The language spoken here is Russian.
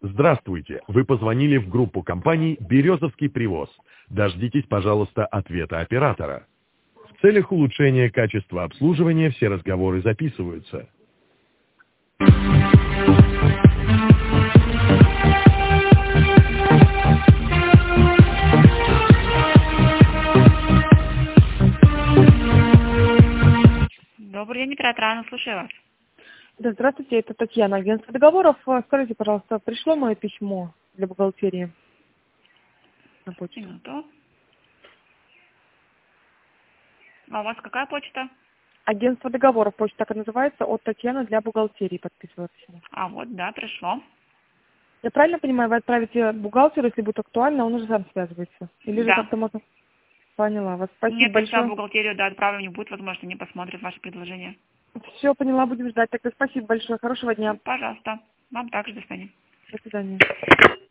Здравствуйте. Вы позвонили в группу компаний «Березовский привоз». Дождитесь, пожалуйста, ответа оператора. В целях улучшения качества обслуживания все разговоры записываются. Добрый день, оператор Анна, слушаю вас. Да, здравствуйте, это Татьяна, агентство договоров. Скажите, пожалуйста, пришло мое письмо для бухгалтерии на почту? Минуту. А у вас какая почта? Агентство договоров, почта так и называется, от Татьяны для бухгалтерии подписывала письмо. А вот, да, пришло. Я правильно понимаю, вы отправите бухгалтеру, если будет актуально, он уже сам связывается? Или же Да. как-то можно... Поняла вас. Спасибо Нет, если большое. в бухгалтерию, да, отправим, не будет возможности, не посмотрят ваше предложение. Все, поняла, будем ждать. Тогда спасибо большое. Хорошего дня. Пожалуйста. Вам также, до свидания. До свидания.